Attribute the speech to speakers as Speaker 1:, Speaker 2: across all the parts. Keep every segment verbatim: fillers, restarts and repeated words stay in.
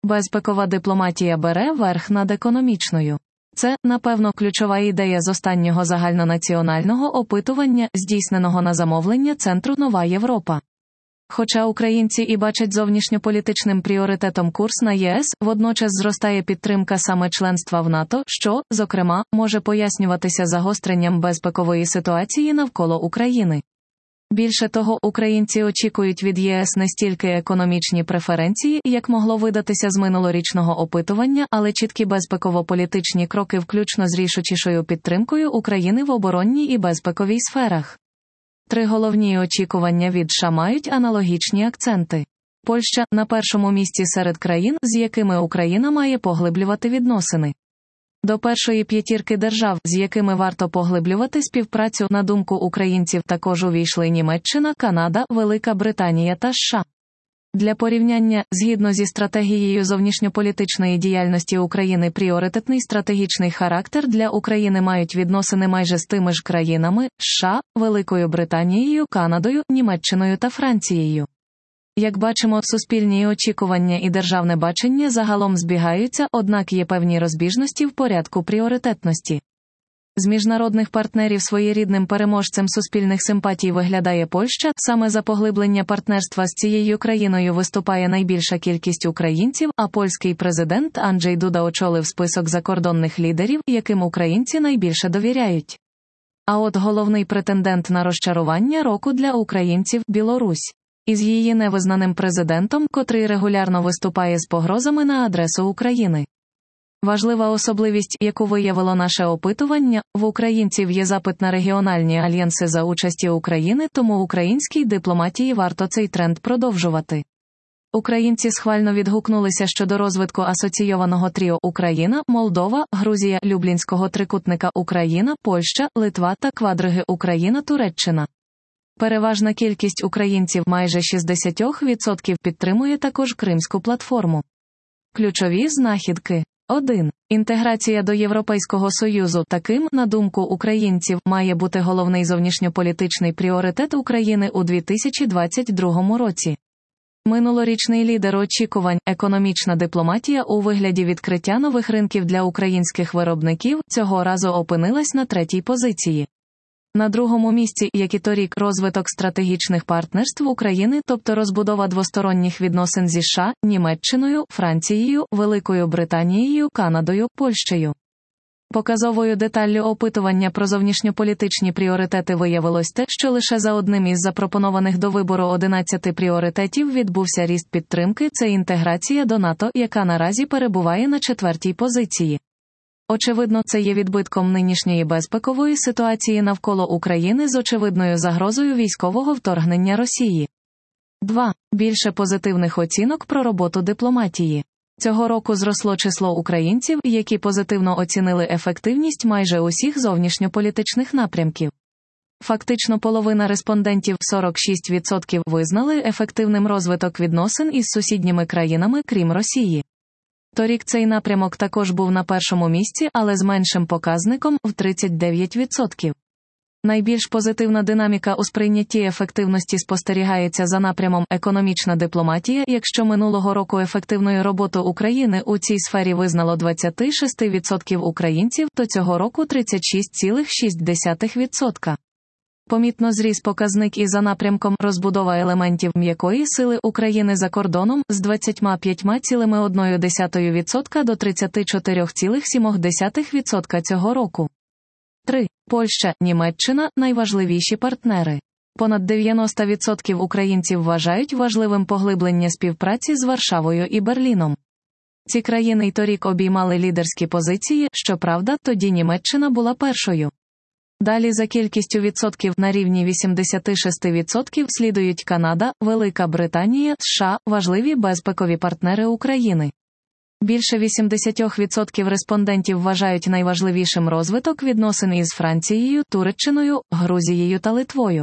Speaker 1: Безпекова дипломатія бере верх над економічною. Це, напевно, ключова ідея з останнього загальнонаціонального опитування, здійсненого на замовлення Центру «Нова Європа». Хоча українці і бачать зовнішньополітичним пріоритетом курс на ЄС, водночас зростає підтримка саме членства в НАТО, що, зокрема, може пояснюватися загостренням безпекової ситуації навколо України. Більше того, українці очікують від ЄС не стільки економічні преференції, як могло видатися з минулорічного опитування, але чіткі безпеково-політичні кроки включно з рішучішою підтримкою України в оборонній і безпековій сферах. Три головні очікування від США мають аналогічні акценти. Польща – на першому місці серед країн, з якими Україна має поглиблювати відносини. До першої п'ятірки держав, з якими варто поглиблювати співпрацю, на думку українців, також увійшли Німеччина, Канада, Велика Британія та США. Для порівняння, згідно зі стратегією зовнішньополітичної діяльності України, пріоритетний стратегічний характер для України мають відносини майже з тими ж країнами – США, Великою Британією, Канадою, Німеччиною та Францією. Як бачимо, суспільні очікування і державне бачення загалом збігаються, однак є певні розбіжності в порядку пріоритетності. З міжнародних партнерів своєрідним переможцем суспільних симпатій виглядає Польща, саме за поглиблення партнерства з цією країною виступає найбільша кількість українців, а польський президент Анджей Дуда очолив список закордонних лідерів, яким українці найбільше довіряють. А от головний претендент на розчарування року для українців – Білорусь. Із її невизнаним президентом, котрий регулярно виступає з погрозами на адресу України. Важлива особливість, яку виявило наше опитування, в українців є запит на регіональні альянси за участі України, тому українській дипломатії варто цей тренд продовжувати. Українці схвально відгукнулися щодо розвитку асоційованого тріо Україна, Молдова, Грузія, Люблінського трикутника Україна, Польща, Литва та квадриги Україна, Туреччина. Переважна кількість українців, майже шістдесят відсотків, підтримує також Кримську платформу. Ключові знахідки. один. Інтеграція до Європейського Союзу. Таким, на думку українців, має бути головний зовнішньополітичний пріоритет України у дві тисячі двадцять другому році. Минулорічний лідер очікувань – економічна дипломатія у вигляді відкриття нових ринків для українських виробників, цього разу опинилась на третій позиції. На другому місці, як і торік, розвиток стратегічних партнерств України, тобто розбудова двосторонніх відносин зі США, Німеччиною, Францією, Великою Британією, Канадою, Польщею. Показовою деталлю опитування про зовнішньополітичні пріоритети виявилось те, що лише за одним із запропонованих до вибору одинадцяти пріоритетів відбувся ріст підтримки – це інтеграція до НАТО, яка наразі перебуває на четвертій позиції. Очевидно, це є відбитком нинішньої безпекової ситуації навколо України з очевидною загрозою військового вторгнення Росії. два. Більше позитивних оцінок про роботу дипломатії. Цього року зросло число українців, які позитивно оцінили ефективність майже усіх зовнішньополітичних напрямків. Фактично половина респондентів, сорок шість відсотків, визнали ефективним розвиток відносин із сусідніми країнами, крім Росії. Торік цей напрямок також був на першому місці, але з меншим показником – в тридцять дев'ять відсотків. Найбільш позитивна динаміка у сприйнятті ефективності спостерігається за напрямом «економічна дипломатія», якщо минулого року ефективною роботу України у цій сфері визнало двадцять шість відсотків українців, то цього року тридцять шість цілих шість десятих відсотка. Помітно зріс показник і за напрямком «розбудова елементів м'якої сили України за кордоном» з двадцять п'ять цілих одна десята відсотка до тридцять чотири цілих сім десятих відсотка цього року. три. Польща, Німеччина – найважливіші партнери. Понад дев'яносто відсотків українців вважають важливим поглиблення співпраці з Варшавою і Берліном. Ці країни й торік обіймали лідерські позиції, щоправда, тоді Німеччина була першою. Далі за кількістю відсотків на рівні вісімдесят шість відсотків слідують Канада, Велика Британія, США – важливі безпекові партнери України. Більше вісімдесят відсотків респондентів вважають найважливішим розвиток відносин із Францією, Туреччиною, Грузією та Литвою.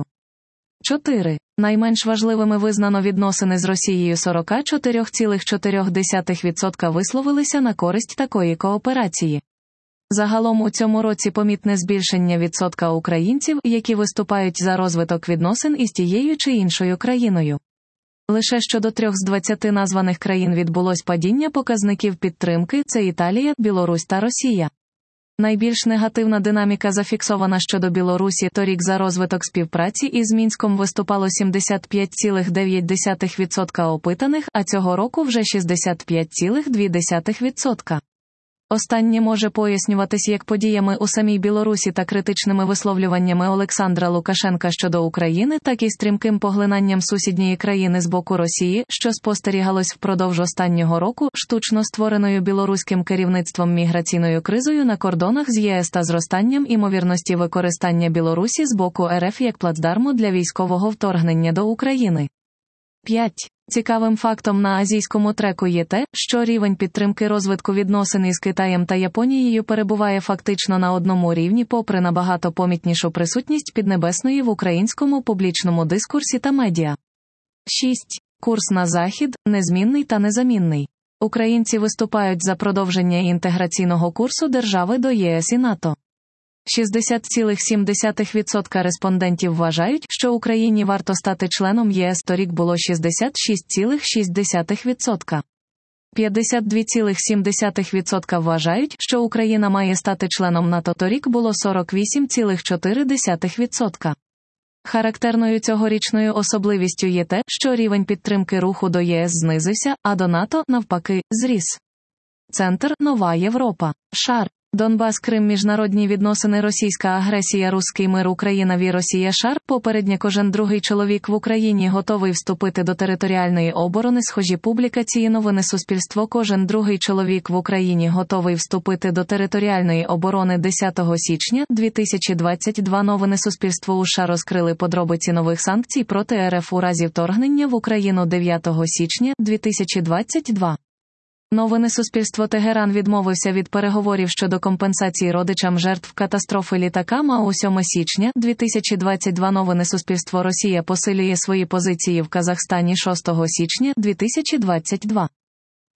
Speaker 1: чотири. Найменш важливими визнано відносини з Росією. сорок чотири цілих чотири десятих відсотка висловилися на користь такої кооперації. Загалом у цьому році помітне збільшення відсотка українців, які виступають за розвиток відносин із тією чи іншою країною. Лише щодо трьох з двадцяти названих країн відбулось падіння показників підтримки – це Італія, Білорусь та Росія. Найбільш негативна динаміка зафіксована щодо Білорусі. Торік за розвиток співпраці із Мінськом виступало сімдесят п'ять цілих дев'ять десятих відсотка опитаних, а цього року вже шістдесят п'ять цілих дві десятих відсотка. Останнє може пояснюватись як подіями у самій Білорусі та критичними висловлюваннями Олександра Лукашенка щодо України, так і стрімким поглинанням сусідньої країни з боку Росії, що спостерігалось впродовж останнього року, штучно створеною білоруським керівництвом міграційною кризою на кордонах з ЄС та зростанням імовірності використання Білорусі з боку РФ як плацдарму для військового вторгнення до України. п'ять. Цікавим фактом на азійському треку є те, що рівень підтримки розвитку відносин із Китаєм та Японією перебуває фактично на одному рівні попри набагато помітнішу присутність Піднебесної в українському публічному дискурсі та медіа. шість. Курс на Захід – незмінний та незамінний. Українці виступають за продовження інтеграційного курсу держави до ЄС і НАТО. шістдесят цілих сім десятих відсотка респондентів вважають, що Україні варто стати членом ЄС, торік було шістдесят шість цілих шість десятих відсотка. п'ятдесят два цілих сім десятих відсотка вважають, що Україна має стати членом НАТО, торік було сорок вісім цілих чотири десятих відсотка. Характерною цьогорічною особливістю є те, що рівень підтримки руху до ЄС знизився, а до НАТО, навпаки, зріс. Центр – Нова Європа. Шар. Донбас, Крим, міжнародні відносини, російська агресія, руський мир, Україна, ві, Росія, шар. Попередньо кожен другий чоловік в Україні готовий вступити до територіальної оборони. Схожі публікації. Новини Суспільство. Кожен другий чоловік в Україні готовий вступити до територіальної оборони. десятого січня дві тисячі двадцять два. Новини Суспільство. у США розкрили подробиці нових санкцій проти РФ у разі вторгнення в Україну. дев'ятого січня дві тисячі двадцять два. Новини Суспільство. Тегеран відмовився від переговорів щодо компенсації родичам жертв катастрофи літакам, а у сьомого січня дві тисячі двадцять два. Новини Суспільство. Росія посилює свої позиції в Казахстані. шостого січня дві тисячі двадцять два.